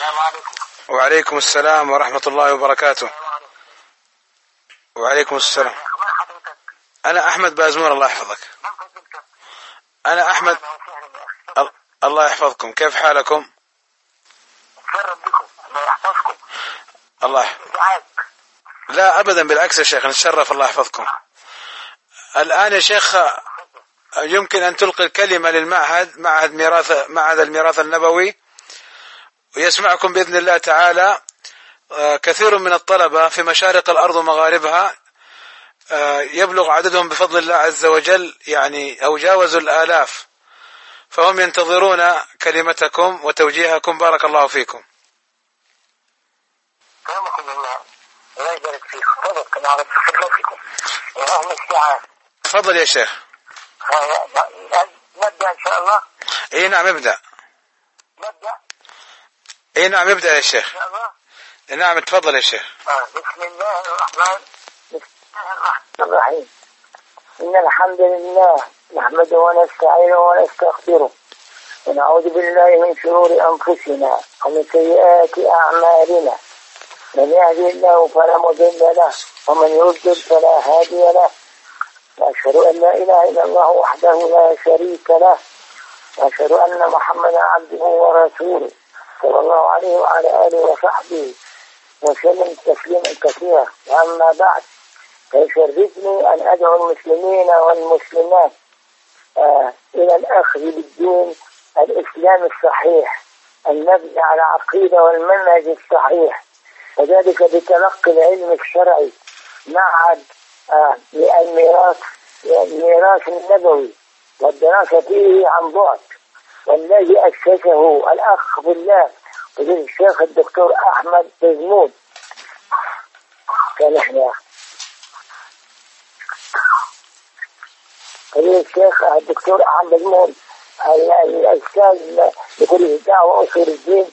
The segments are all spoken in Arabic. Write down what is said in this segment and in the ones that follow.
السلام عليكم. وعليكم السلام ورحمة الله وبركاته. وعليكم السلام. أنا أحمد بازمور، الله يحفظك. أنا أحمد. الله يحفظكم، كيف حالكم؟ أتشرف بكم، الله يحفظكم. الله لا أبدا، بالعكس يا شيخ، نتشرف، الله يحفظكم. الآن يا شيخ يمكن أن تلقي الكلمة للمعهد، معهد الميراث النبوي، ويسمعكم بإذن الله تعالى كثير من الطلبة في مشارق الأرض ومغاربها، يبلغ عددهم بفضل الله عز وجل يعني أو جاوزوا الآلاف، فهم ينتظرون كلمتكم وتوجيهكم. بارك الله فيكم. كرمكم الله، الله يبارك فيكم. تفضل كما عرفت خدمتكم ورغم الساعات. تفضل يا شيخ. نبدأ إن شاء الله. اي نعم ابدأ. نبدأ. اي نعم ابدأ يا شيخ. إن شاء الله. نعم تفضل يا شيخ. بسم الله الرحمن الرحيم. إن الحمد لله نحمده ونستعينه ونستغفره ونعوذ بالله من شرور أنفسنا ومن سيئات أعمالنا. من يهدي الله فلا مضل له ومن يضلل فلا هادي له. وأشهد أن لا إله إلا الله وحده لا شريك له، وأشهد أن محمدا عبده ورسوله صلى الله عليه وعلى آله وصحبه وسلم تسليما كثيرا. وأما بعد، فيشرفني أن أدعو المسلمين والمسلمات إلى الأخذ بالدين الإسلام الصحيح المبني على عقيدة والمنهج الصحيح، وذلك بتلقي العلم الشرعي مع الميراث النبوي والدراسة فيه عن بعد، والذي أسسه الأخ بالله وزير الشيخ الدكتور أحمد بازمور. الشيخ الدكتور أحمد بازمور الأستاذ بكل الدعوة وأصول الدين،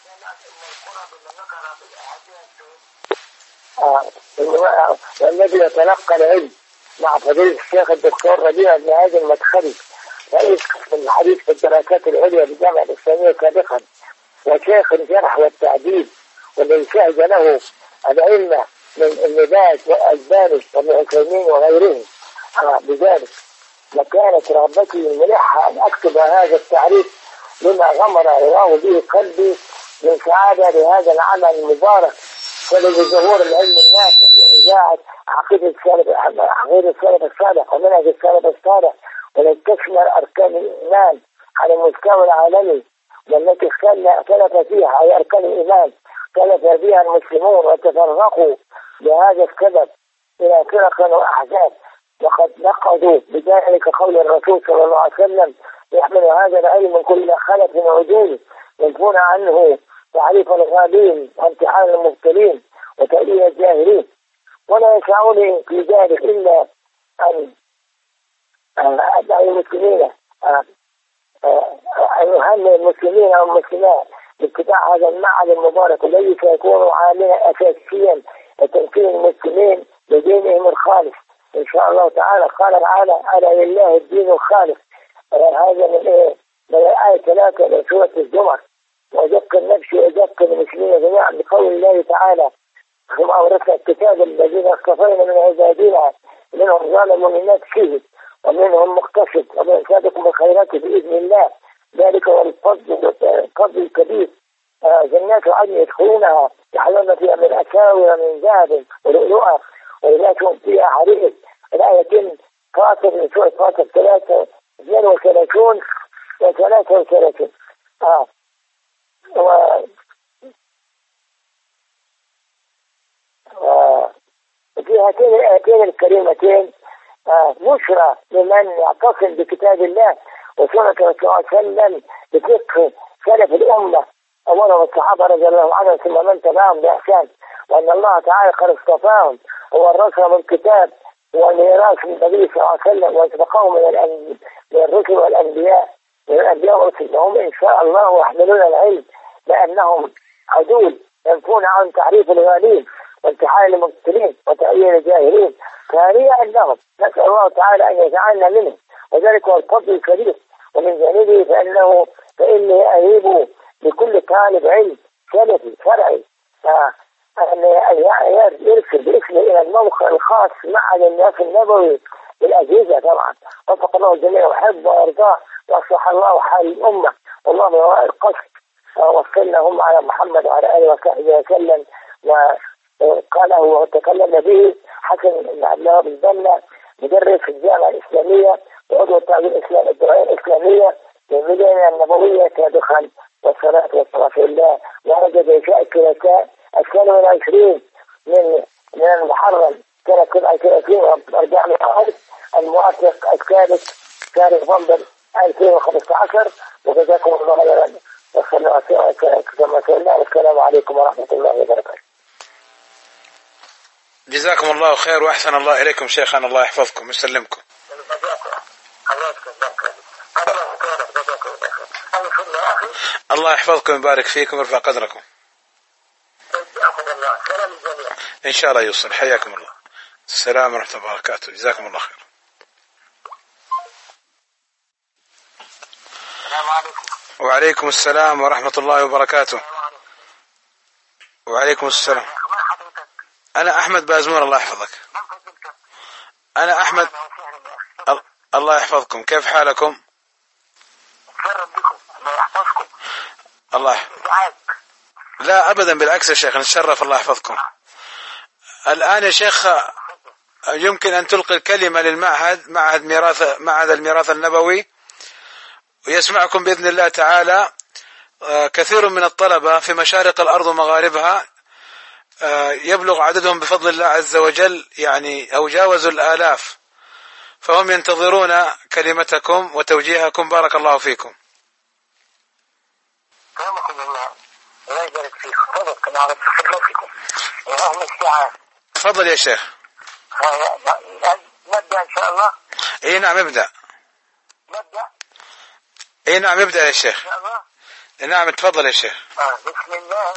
والذي يتلقى العلم مع فضيلة الشيخ الدكتور ربيع بن هادي المدخلي، رئيس قسم الحديث في الدراسات العليا بالجامعة الإسلامية سابقا، وشيخ الجرح والتعديل، والذي شهد له العلم من النبات والألباني وابن عثيمين وغيرهم. بذلك وكانت رغبتي الملحة أن أكتب هذا التعريف لما غمر الله به قلبي من سعادة لهذا العمل المبارك ولظهور العلم النافع وإذاعة عقيدة السلف الصالح ومنهج السلف الصالح، والتي تشمل أركان الإيمان على المستوى العالمي، والتي اختلف فيها أي أركان الإيمان اختلف فيها المسلمون وتفرقوا بهذا السبب إلى فرق وأحزاب، وقد نقضوا بذلك قول الرسول صلى الله عليه وسلم: يحمل هذا العلم من كل خلف عدول ينفون عنه تعريف الغالين وامتحان المبتلين وتأليل الجاهلين. ولا يسعني في ذلك إلا أن أدعو المسلمين أن يهنئ المسلمين والمسلمات باتباع هذا المعهد المبارك الذي سيكون عاملا أساسيا لتمكين المسلمين بدينهم الخالص إن شاء الله تعالى. قال تعالى: ألا لله الدين الخالص. هذا من الآية 3 من سورة الزمر. وأذكر نفسي وأذكر المسلمين جميعا بقول الله تعالى: ثم أورثنا الكتاب الذين اصطفينا من عبادنا منهم ظالم من نفسه ومنهم مقتصد ومن سابق بالخيرات بإذن الله، ذلك هو الفضل الكبير. جنات عدن يدخلونها يحلون فيها من أساور من ذهب ولؤلؤا ولباسهم فيها حرير. الآيتين فاطر من سورة فاطر 32 و33. في هاتين الآيتين الكريمتين بشرى لمن يعتصم بكتاب الله وسنة رسول الله صلى الله عليه وسلم بفقه سلف الأمة أولهم الصحابة رضي الله عنهم ثم من تبعهم بإحسان، وأن الله تعالى قد اصطفاهم وورثهم الكتاب وميراث النبي صلى الله عليه وسلم وسبقهم من الرسل والأنبياء والرسل، وهم إن شاء الله يحملون العلم لأنهم عدول ينفون عن تعريف الغالين وامتحان المبتلين وتأييد الجاهلين. فهنيئا لهم، نسأل الله تعالى أن يجعلنا منهم، وذلك هو الفضل الكبير. ومن جانبه فإني أهيب لكل طالب علم سلفي شرعي أن يرسل باسمه إلى الموقع الخاص مع الناس النبوي بالأجهزة طبعا. وفق الله الجميع وحبه ويرضاه وأصلح الله حال الأمة والله من القصد. وصلنا هم على محمد وعلى آله وصحبه وسلم. وقاله وتكلم به حسن بن عبد الله بن بنا مدرس في الجامعة الإسلامية وعضو التعليم الإسلامي الدعاية الإسلامية للمدينة النبوية سابقا. والصلاة والسلام على الله. ووجد إنشاء الثلاثاء 22 من المحرم سنة 37 وارجع له الموافق الثالث شهر نوفمبر 2015. وجزاكم الله خيرا والسلام عليكم ورحمة الله وبركاته. جزاكم الله خير وأحسن الله إليكم شيخنا، الله يحفظكم ويسلمكم. الله يحفظكم ويبارك فيكم ويرفع قدركم إن شاء الله. يوصل حياكم الله. السلام ورحمة الله وبركاته. جزاكم الله خير. وعليكم السلام ورحمة الله وبركاته. وعليكم السلام. أنا أحمد بازمور. الله يحفظك. أنا أحمد. الله يحفظكم. كيف حالكم؟ الله لا أبدا بالعكس يا شيخ نتشرف. الله يحفظكم. الآن يا شيخ يمكن أن تلقي الكلمة للمعهد معهد الميراث النبوي ويسمعكم بإذن الله تعالى كثير من الطلبة في مشارق الأرض ومغاربها يبلغ عددهم بفضل الله عز وجل يعني أو جاوزوا الآلاف، فهم ينتظرون كلمتكم وتوجيهكم. بارك الله فيكم. الله يبارك فيك. تفضل على فكرتكم. اللهم استعان. تفضل يا شيخ. نبدأ إن شاء الله. إيه نعم ابدأ. نبدأ. إيه نعم ابدأ يا شيخ. إن شاء الله. نعم تفضل يا شيخ. بسم الله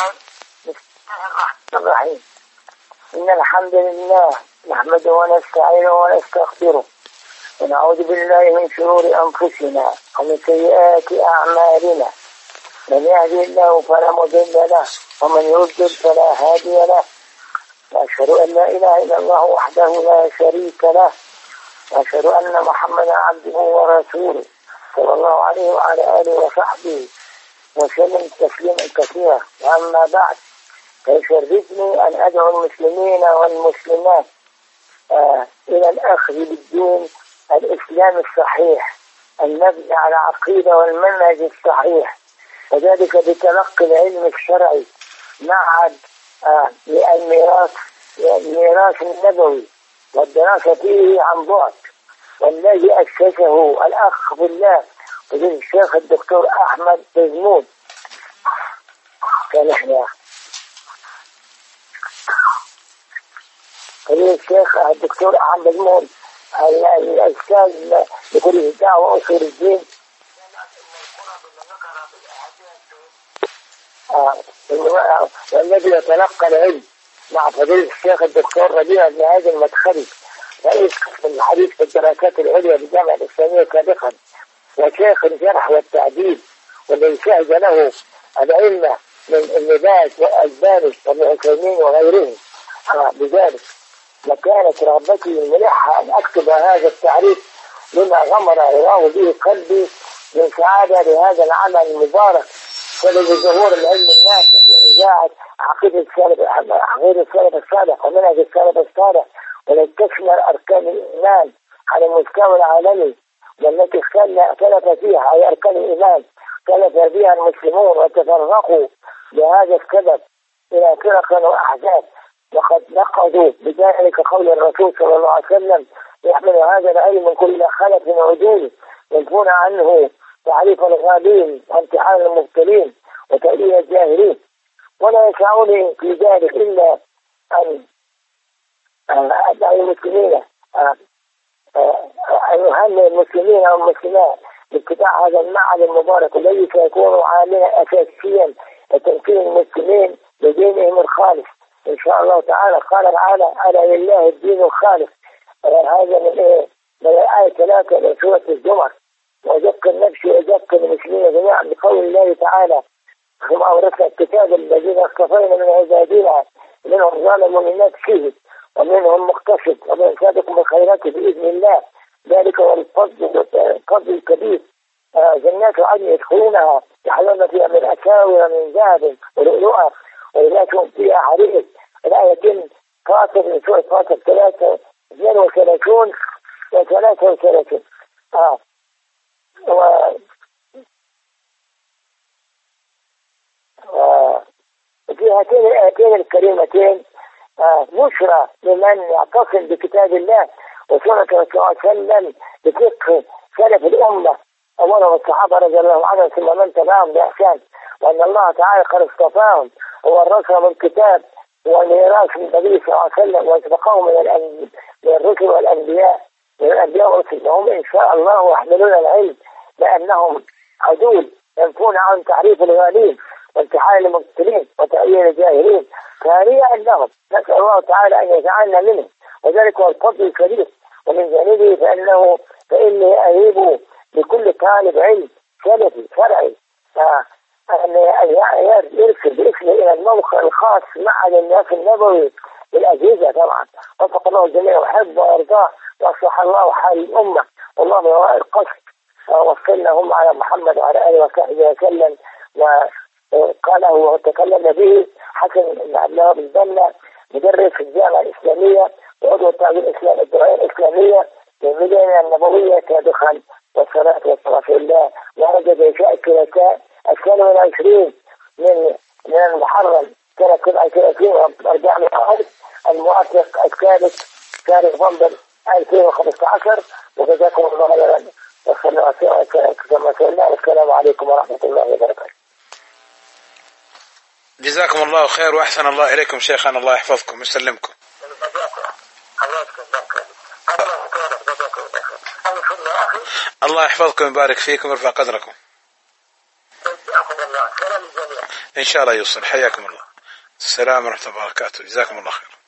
الرحيم. إن الحمد لله نحمده ونستعينه ونستغفره ونعوذ بالله من شرور أنفسنا ومن سيئات أعمالنا. من يهدي الله فلا مضل له ومن يضلل فلا هادي له. وأشهد أن لا إله إلا الله وحده لا شريك له وأشهد أن محمدا عبده ورسوله صلى الله عليه وعلى آله وصحبه وسلم تسليما كثيرا. وأما بعد فيشرفني أن أدعو المسلمين والمسلمات إلى الأخذ بالدين الإسلام الصحيح المبني على عقيدة والمنهج الصحيح، وذلك بتلقي العلم الشرعي مع الميراث النبوي والدراسة فيه عن بعد، والذي أسسه الأخ بالله فضيلة الشيخ الدكتور أحمد بازمون. فضيلة الشيخ الدكتور أحمد بازمون الأستاذ بكل الدعوة وأصول الدين والذي يتلقى العلم مع فضيلة الشيخ الدكتور ربيع بن هادي المدخلي رئيس قسم الحديث في الدراسات العليا بالجامعة الإسلامية سابقا وشيخ الجرح والتعديل، والذي شهد له العلم من النبات والألباني وابن عثيمين وغيرهم. بذلك لكانت رغبتي الملحة أن أكتب هذا التعريف لما غمر رواه به قلبي من سعادة لهذا العمل المبارك ولظهور العلم النافع وإذاعة عقيدة السلف الصالح ومنهج السلف الصالح، والتي تشمل أركان الإيمان على المستوى العالمي والتي اختلف فيها أي أركان الإيمان اختلف فيها المسلمون وتفرقوا لهذا السبب إلى فرق وأحزاب، وقد نقضوا بذلك قول الرسول صلى الله عليه وسلم يحمل هذا العلم من كل خلف عدول ينفون عنه تعريف الغابين وامتحان المبتلين وتأليل الجاهلين. ولا يسعني في ذلك إلا أن أدعو المسلمين أن يهنئ المسلمين والمسلمات باتباع هذا المعهد المبارك الذي سيكون عاملا أساسيا لتمكين المسلمين بدينهم الخالص إن شاء الله تعالى. قال تعالى: ألا لله الدين الخالص. هذا من الآية 3 من سورة الزمر. وأذكر نفسي وأذكر المسلمين جميعا بقول الله تعالى: ثم أورثنا الكتاب الذين اصطفينا من عبادنا منهم ظالم لنفسه ومنهم مقتصد ومن سابق بالخيرات بإذن الله ذلك هو الفضل الكبير. جنات عدن يدخلونها يحلون فيها من أساور من ذهب ولؤلؤا ولباسهم فيها حرير. الآيتين فاطر من سورة فاطر 32 و 33. في هاتين الآيتين الكريمتين بشرى لمن يعتصم بكتاب الله وسنة رسول الله صلى الله عليه وسلم بفقه سلف الأمة أولهم الصحابة رضي الله عنهم ثم من تبعهم بإحسان، وأن الله تعالى قد اصطفاهم وورثهم الكتاب وميراث النبي صلى الله عليه وسلم وسبقهم من الرسل والأنبياء والرسل، وهم إن شاء الله يحملون العلم لأنهم عدول ينفون عن تعريف الغالين وامتحان المبتلين وتأويل الجاهلين. ثانيا أنهم نسأل الله تعالى أن يجعلنا منهم وذلك هو الفضل الكبير. ومن جانبه فإني أهيب لكل طالب علم سلفي شرعي أن يرسل باسمه إلى الموقع الخاص مع الناس النبوي بالأجهزة طبعا وفق الله الجميع وحب ويرضاه وأصلح الله حال الأمة والله هو القصد. وصلنا هم على محمد وعلى آله وصحبه وسلم. وقاله وتكلم به حسن بن عبد الله بن بنا مدرس في الجامعة الإسلامية وعضو التعليم الإسلامي الدعاية الإسلامية من المدينة النبوية سابقا والصلاة والسلام على الله. ووجد إنشاء الثلاثاء 22 من المحرم سنة 37 و400 الموافق الثالث شهر نوفمبر 2015. وجزاكم الله خيرا والسلام عليكم ورحمة الله وبركاته. جزاكم الله خير وأحسن الله إليكم شيخنا، الله يحفظكم ويسلمكم. الله يحفظكم ويبارك فيكم ويرفع قدركم إن شاء الله يوصل. حياكم الله. السلام ورحمة الله وبركاته. جزاكم الله خير.